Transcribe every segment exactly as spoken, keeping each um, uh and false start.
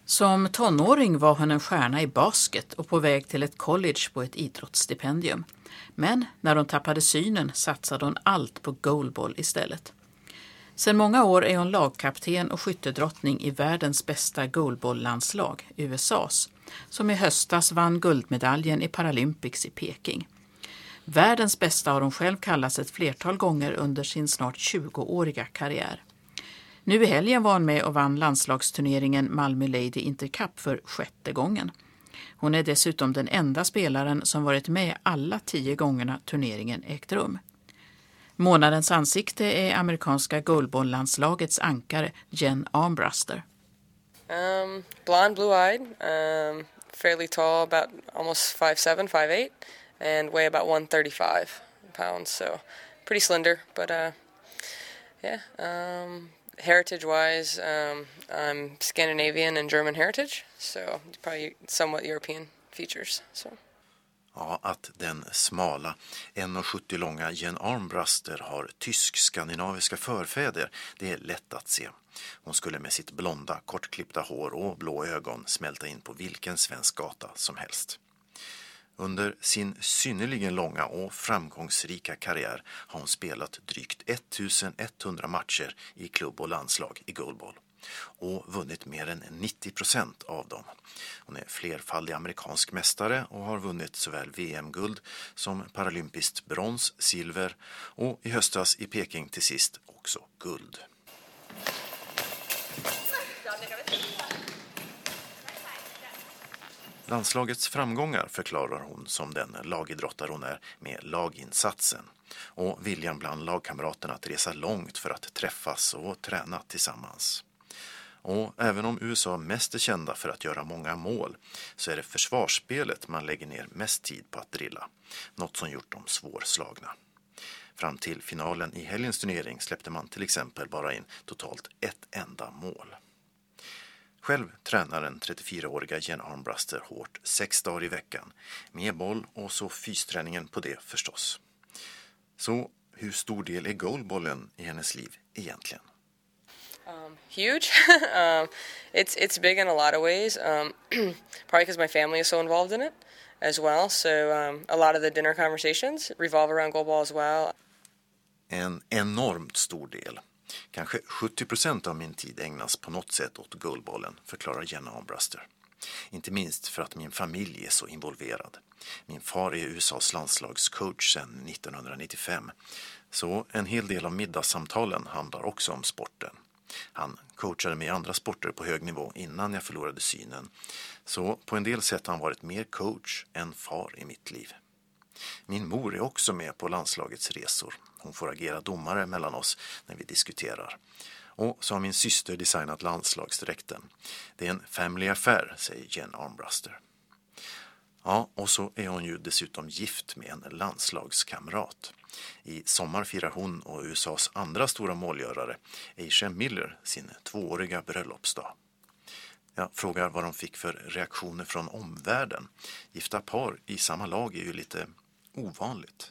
Som tonåring var hon en stjärna i basket och på väg till ett college på ett idrottsstipendium. Men när hon tappade synen satsade hon allt på goalball istället. Sedan många år är hon lagkapten och skyttedrottning i världens bästa goalball-landslag, U S A:s, som i höstas vann guldmedaljen i Paralympics i Peking. Världens bästa har hon själv kallats ett flertal gånger under sin snart tjugoåriga karriär. Nu i helgen var hon med och vann landslagsturneringen Malmö Lady Intercup för sjätte gången. Hon är dessutom den enda spelaren som varit med alla tio gångerna turneringen ägt rum. Månadens ansikte är amerikanska goalball-landslagets ankare Jen Armbruster. Um, blonde, blue-eyed, um, fairly tall, about almost five seven, five eight, and weigh about one thirty-five pounds, so pretty slender, but uh, yeah. Um, heritage-wise, um, I'm Scandinavian and German heritage, so probably somewhat European features, so. Ja, att den smala, en komma sjuttio långa Jen Armbruster har tysk-skandinaviska förfäder, det är lätt att se. Hon skulle med sitt blonda, kortklippta hår och blå ögon smälta in på vilken svensk gata som helst. Under sin synnerligen långa och framgångsrika karriär har hon spelat drygt ettusenetthundra matcher i klubb och landslag i goalball och vunnit mer än nittio procent av dem. Hon är flerfaldig amerikansk mästare och har vunnit såväl V M-guld som paralympiskt brons, silver och i höstas i Peking till sist också guld. Landslagets framgångar förklarar hon som den lagidrottare hon är med laginsatsen och viljan bland lagkamraterna att resa långt för att träffas och träna tillsammans. Och även om U S A mest är kända för att göra många mål så är det försvarsspelet man lägger ner mest tid på att drilla, något som gjort dem svårslagna. Fram till finalen i helgens turnering släppte man till exempel bara in totalt ett enda mål. Själv tränar den trettiofyraåriga Jen Armbruster hårt sex dagar i veckan, med boll och så fysträningen på det förstås. Så hur stor del är goalbollen i hennes liv egentligen? Um, huge. um, it's it's big in a lot of ways. Um, probably because my family is so involved in it as well. So um, a lot of the dinner conversations revolve around goalball as well. En enormt stor del. Kanske sjuttio procent av min tid ägnas på något sätt åt goalballen, förklarar Jen Armbruster. Inte minst för att min familj är så involverad. Min far är U S A:s landslagscoach sedan nittonhundranittiofem. Så en hel del av middagssamtalen handlar också om sporten. Han coachade mig i andra sporter på hög nivå innan jag förlorade synen. Så på en del sätt har han varit mer coach än far i mitt liv. Min mor är också med på landslagets resor. Hon får agera domare mellan oss när vi diskuterar. Och så har min syster designat landslagsdräkten. Det är en family affair, säger Jen Armbruster. Ja, och så är hon ju dessutom gift med en landslagskamrat. I sommar firar hon och U S A:s andra stora målgörare, Asia Miller, sin tvååriga bröllopsdag. Jag frågar vad de fick för reaktioner från omvärlden. Gifta par i samma lag är ju lite ovanligt.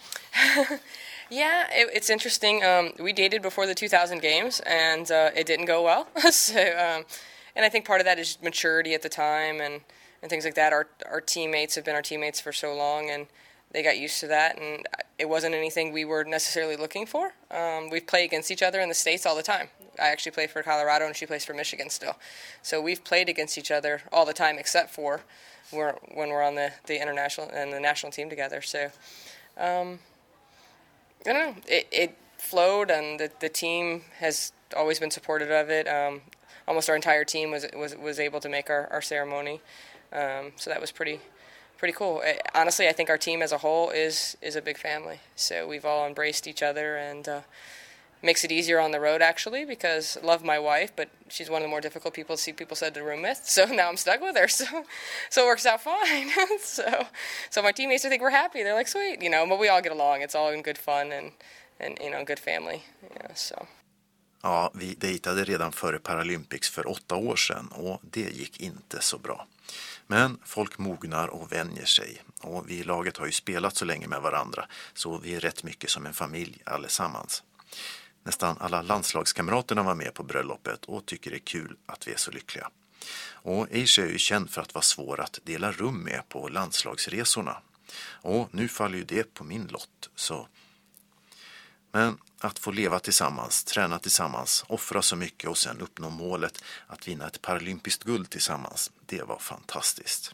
Yeah, it, it's interesting. Um, we dated before the two thousand games, and uh, it didn't go well. so, um, and I think part of that is maturity at the time and, and things like that. Our our teammates have been our teammates for so long, and they got used to that, and it wasn't anything we were necessarily looking for. Um, we play against each other in the States all the time. I actually play for Colorado, and she plays for Michigan still. So we've played against each other all the time, except for we're, when we're on the, the international and the national team together. So, um, I don't know. It, it flowed, and the, the team has always been supportive of it. Um, almost our entire team was was was able to make our, our ceremony. Um, so that was pretty pretty cool. I, honestly, I think our team as a whole is is a big family. So we've all embraced each other, and uh, makes it easier on the road, actually, because I love my wife, but she's one of the more difficult people to see people said to room with. So now I'm stuck with her. So so it works out fine. so so my teammates, I think, we're happy. They're like, sweet, you know, but we all get along. It's all in good fun and, and you know, good family. Yeah, so. Ja, vi dejtade redan före Paralympics för åtta år sedan och det gick inte så bra. Men folk mognar och vänjer sig och vi i laget har ju spelat så länge med varandra så vi är rätt mycket som en familj allesammans. Nästan alla landslagskamraterna var med på bröllopet och tycker det är kul att vi är så lyckliga. Och Asia är ju känd för att vara svår att dela rum med på landslagsresorna. Och nu faller ju det på min lott, så... Men att få leva tillsammans, träna tillsammans, offra så mycket och sen uppnå målet att vinna ett paralympiskt guld tillsammans, det var fantastiskt.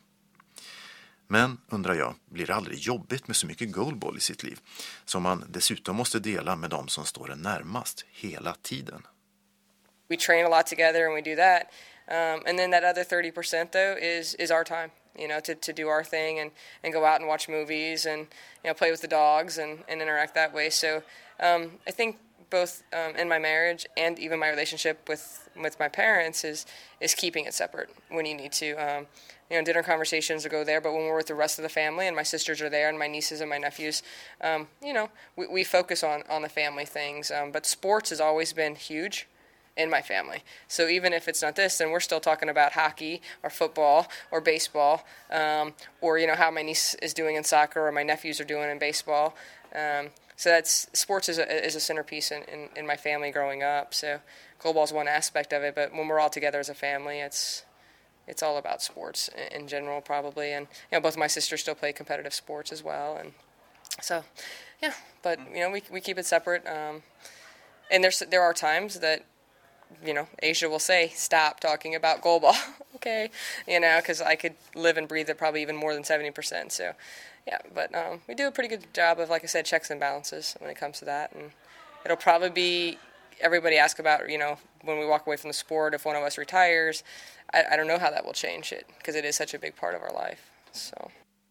Men, undrar jag, blir det aldrig jobbigt med så mycket goalball i sitt liv som man dessutom måste dela med dem som står en närmast hela tiden? We train a lot together and we do that. Um, and then that other thirty percent though is is our time, you know, to, to do our thing and, and go out and watch movies and, you know, play with the dogs and, and interact that way. So um, I think both um, in my marriage and even my relationship with, with my parents is is keeping it separate when you need to. Um, you know, dinner conversations will go there, but when we're with the rest of the family and my sisters are there and my nieces and my nephews, um, you know, we, we focus on, on the family things. Um, but sports has always been huge in my family. So even if it's not this, then we're still talking about hockey or football or baseball, um, or, you know, how my niece is doing in soccer or my nephews are doing in baseball. Um, so that's, sports is a, is a centerpiece in, in, in my family growing up. So goalball is one aspect of it, but when we're all together as a family, it's, it's all about sports in, in general probably. And, you know, both of my sisters still play competitive sports as well. And so, yeah, but, you know, we, we keep it separate. Um, and there's, there are times that, you know, Asia will say, stop talking about goalball, okay, you know, because I could live and breathe it probably even more than seventy percent, so, yeah, but um, we do a pretty good job of, like I said, checks and balances when it comes to that, and it'll probably be, everybody ask about, you know, when we walk away from the sport, if one of us retires, I, I don't know how that will change it, because it is such a big part of our life, so.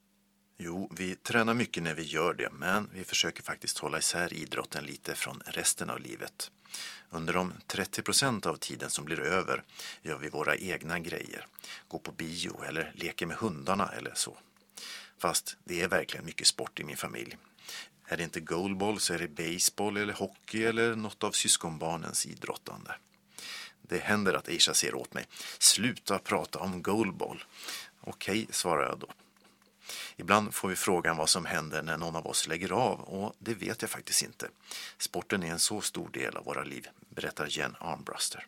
Jo, vi tränar mycket när vi gör det, men vi försöker faktiskt hålla isär idrotten lite från resten av livet. Under de trettio procent av tiden som blir över gör vi våra egna grejer. Går på bio eller leker med hundarna eller så. Fast det är verkligen mycket sport i min familj. Är det inte goalball så är det baseball eller hockey eller något av syskonbarnens idrottande. Det händer att Aisha säger åt mig, sluta prata om goalball. Okej, svarar jag då. Ibland får vi frågan vad som händer när någon av oss lägger av, och det vet jag faktiskt inte. Sporten är en så stor del av våra liv, berättar Jen Armbruster.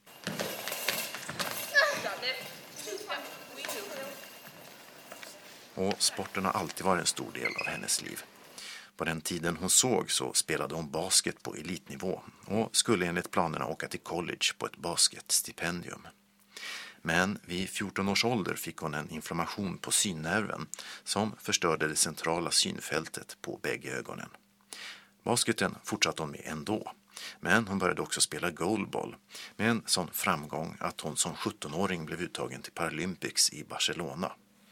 Och sporten har alltid varit en stor del av hennes liv. På den tiden hon såg så spelade hon basket på elitnivå och skulle enligt planerna åka till college på ett basketstipendium. Men vid fjorton års ålder fick hon en inflammation på synnerven som förstörde det centrala synfältet på bägge ögonen. Basketen fortsatte hon med ändå, men hon började också spela goalball med en sån framgång att hon som sjuttonåring blev uttagen till Paralympics i Barcelona.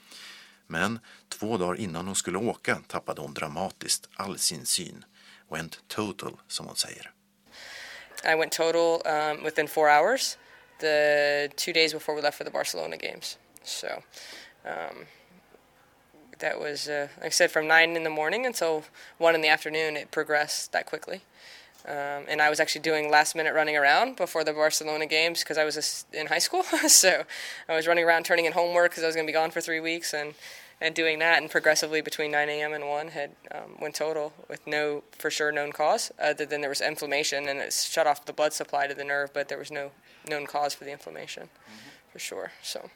Men två dagar innan hon skulle åka tappade hon dramatiskt all sin syn, went total som hon säger. I went total um, within four hours. The two days before we left for the Barcelona games. So um, that was, uh, like I said, from nine in the morning until one in the afternoon, it progressed that quickly. Um, and I was actually doing last minute running around before the Barcelona games because I was a, in high school. So I was running around turning in homework because I was going to be gone for three weeks and, and doing that. And progressively between nine a.m. and one had um, went total with no for sure known cause other than there was inflammation and it shut off the blood supply to the nerve, but there was no known cause for the inflammation, mm-hmm. for sure. So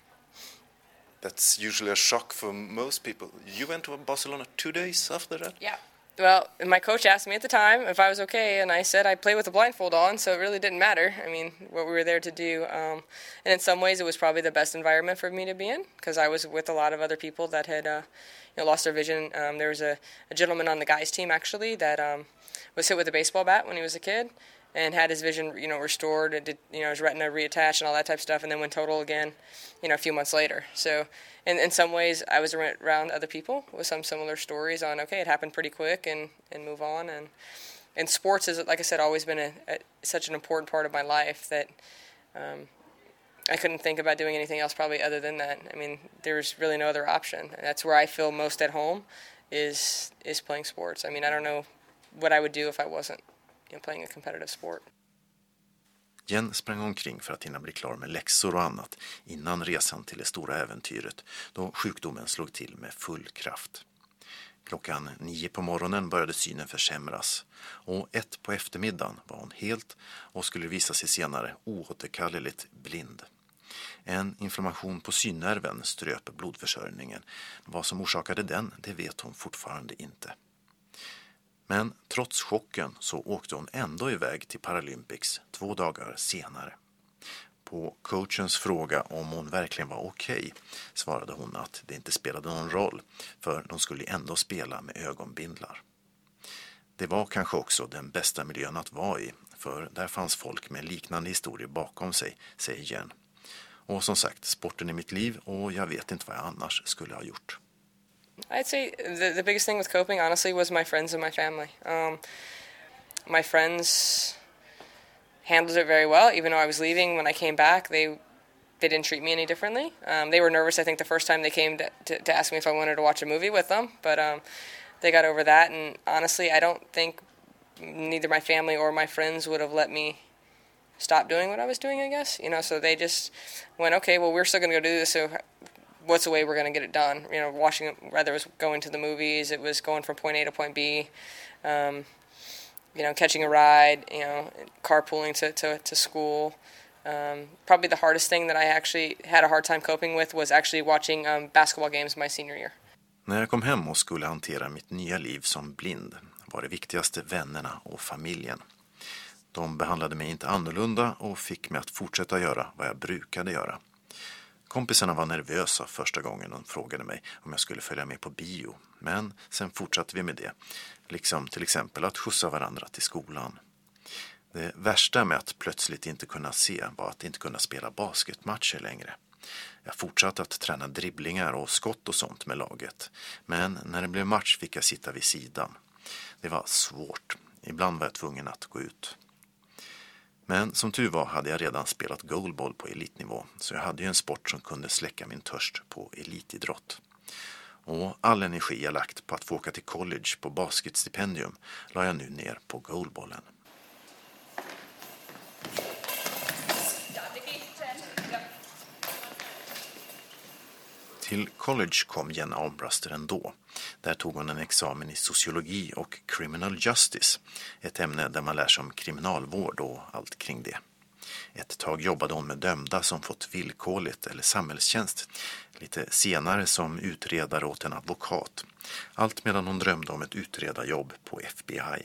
that's usually a shock for most people. You went to Barcelona two days after that? Yeah. Well, my coach asked me at the time if I was okay, and I said I played with a blindfold on, so it really didn't matter. I mean, what we were there to do. Um, and in some ways, it was probably the best environment for me to be in because I was with a lot of other people that had uh, you know, lost their vision. Um, there was a, a gentleman on the guys' team, actually, that um, was hit with a baseball bat when he was a kid. And had his vision, you know, restored, and did, you know, his retina reattached and all that type of stuff, and then went total again, you know, a few months later. So, in in some ways, I was around other people with some similar stories on, okay, it happened pretty quick, and, and move on. And and sports is, like I said, always been a, a such an important part of my life that um, I couldn't think about doing anything else probably other than that. I mean, there's really no other option. And that's where I feel most at home is is playing sports. I mean, I don't know what I would do if I wasn't playing a competitive sport. Jen sprang omkring för att hinna bli klar med läxor och annat innan resan till det stora äventyret då sjukdomen slog till med full kraft. Klockan nio på morgonen började synen försämras och ett på eftermiddagen var hon helt och skulle visa sig senare oåterkalleligt blind. En inflammation på synnerven ströp blodförsörjningen. Vad som orsakade den, det vet hon fortfarande inte. Men trots chocken så åkte hon ändå iväg till Paralympics två dagar senare. På coachens fråga om hon verkligen var okej svarade hon att det inte spelade någon roll, för de skulle ändå spela med ögonbindlar. Det var kanske också den bästa miljön att vara i, för där fanns folk med liknande historier bakom sig, säger Jen. Och som sagt, sporten är mitt liv och jag vet inte vad jag annars skulle ha gjort. I'd say the, the biggest thing with coping, honestly, was my friends and my family. Um, my friends handled it very well, even though I was leaving. When I came back, they they didn't treat me any differently. Um, they were nervous, I think, the first time they came to, to, to ask me if I wanted to watch a movie with them, but um, they got over that, and honestly, I don't think neither my family or my friends would have let me stop doing what I was doing, I guess. You know, so they just went, okay, well, we're still going to go do this, so what's the way we're going to get it done? You know, watching, whether it was going to the movies, it was going from point A to point B, um, you know, catching a ride, you know, carpooling to, to, to school. Um, probably the hardest thing that I actually had a hard time coping with was actually watching um, basketball games my senior year. När jag kom hem och skulle hantera mitt nya liv som blind var det viktigaste vännerna och familjen. De behandlade mig inte annorlunda och fick mig att fortsätta göra vad jag brukade göra. Kompisarna var nervösa första gången de frågade mig om jag skulle följa med på bio, men sen fortsatte vi med det, liksom till exempel att skjutsa varandra till skolan. Det värsta med att plötsligt inte kunna se var att inte kunna spela basketmatcher längre. Jag fortsatte att träna dribblingar och skott och sånt med laget, men när det blev match fick jag sitta vid sidan. Det var svårt, ibland var jag tvungen att gå ut. Men som tur var hade jag redan spelat goalball på elitnivå, så jag hade ju en sport som kunde släcka min törst på elitidrott. Och all energi jag lagt på att få åka till college på basketstipendium la jag nu ner på goalballen. Till college kom Jen Armbruster ändå. Där tog hon en examen i sociologi och criminal justice, ett ämne där man lär sig om kriminalvård och allt kring det. Ett tag jobbade hon med dömda som fått villkorligt eller samhällstjänst, lite senare som utredare åt en advokat. Allt medan hon drömde om ett utredarjobb på F B I.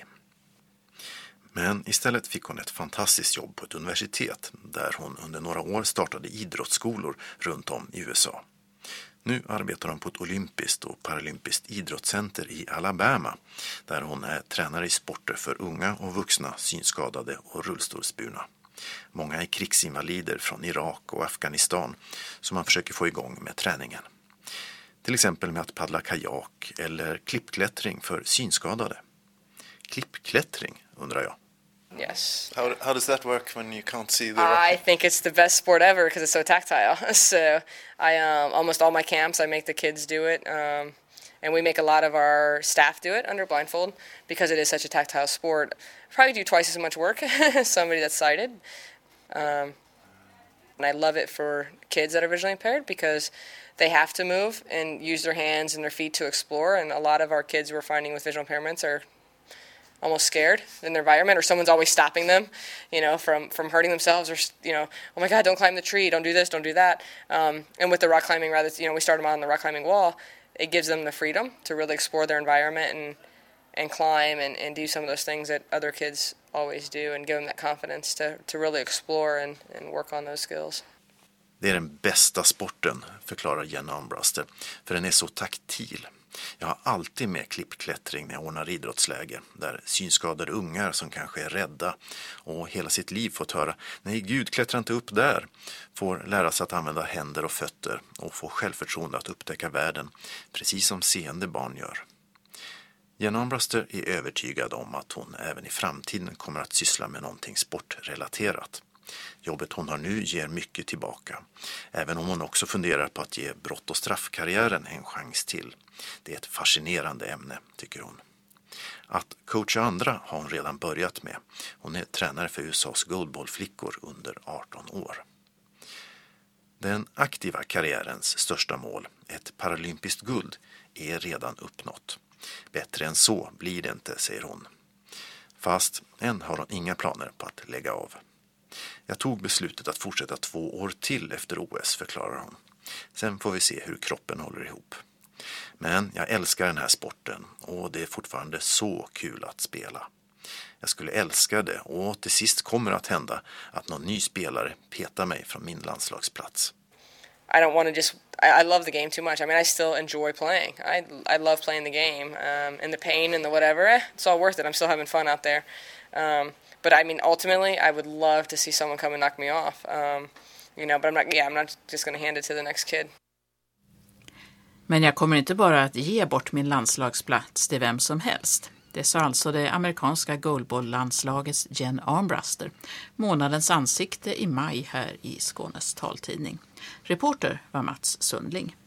Men istället fick hon ett fantastiskt jobb på ett universitet där hon under några år startade idrottsskolor runt om i U S A. Nu arbetar hon på ett olympiskt och paralympiskt idrottscenter i Alabama där hon är tränare i sporter för unga och vuxna synskadade och rullstolsburna. Många är krigsinvalider från Irak och Afghanistan som man försöker få igång med träningen. Till exempel med att paddla kajak eller klippklättring för synskadade. Klippklättring, undrar jag. Yes. How, how does that work when you can't see the... I think it's the best sport ever because it's so tactile. So I um, almost all my camps I make the kids do it, um, and we make a lot of our staff do it under blindfold because it is such a tactile sport. Probably do twice as much work as somebody that's sighted. Um, and I love it for kids that are visually impaired because they have to move and use their hands and their feet to explore, and a lot of our kids we're finding with visual impairments are almost scared in their environment, or someone's always stopping them, you know, from, from hurting themselves, or, you know, oh my God, don't climb the tree, don't do this, don't do that. Um, and with the rock climbing, rather, you know, we start them on the rock climbing wall, it gives them the freedom to really explore their environment and and climb and, and do some of those things that other kids always do, and give them that confidence to, to really explore and, and work on those skills. Det är den bästa sporten, förklarar Jen Armbruster, för den är så taktil. Jag har alltid med klippklättring när jag ordnar idrottsläger, där synskadade ungar som kanske är rädda och hela sitt liv fått höra nej gud, klättra inte upp där, får lära sig att använda händer och fötter och få självförtroende att upptäcka världen, precis som seende barn gör. Jen Armbruster är övertygad om att hon även i framtiden kommer att syssla med någonting sportrelaterat. Jobbet hon har nu ger mycket tillbaka, även om hon också funderar på att ge brott- och straffkarriären en chans till. Det är ett fascinerande ämne, tycker hon. Att coacha andra har hon redan börjat med. Hon är tränare för U S A:s goalballflickor under arton år. Den aktiva karriärens största mål, ett paralympiskt guld, är redan uppnått. Bättre än så blir det inte, säger hon. Fast än har hon inga planer på att lägga av. Jag tog beslutet att fortsätta två år till efter O S, förklarar hon. Sen får vi se hur kroppen håller ihop. Men jag älskar den här sporten och det är fortfarande så kul att spela. Jag skulle älska det och till sist kommer att hända att någon ny spelare petar mig från min landslagsplats. I don't want to just, I, I love the game too much. I mean, I still enjoy playing. I, I love playing the game um, and the pain and the whatever. Eh, it's all worth it. I'm still having fun out there. Um, but I mean, ultimately, I would love to see someone come and knock me off. Um, you know, but I'm not, yeah, I'm not just going to hand it to the next kid. Men jag kommer inte bara att ge bort min landslagsplats till vem som helst. Det sa alltså det amerikanska goalball-landslagets Jen Armbruster, månadens ansikte i maj här i Skånes taltidning. Reporter var Mats Sundling.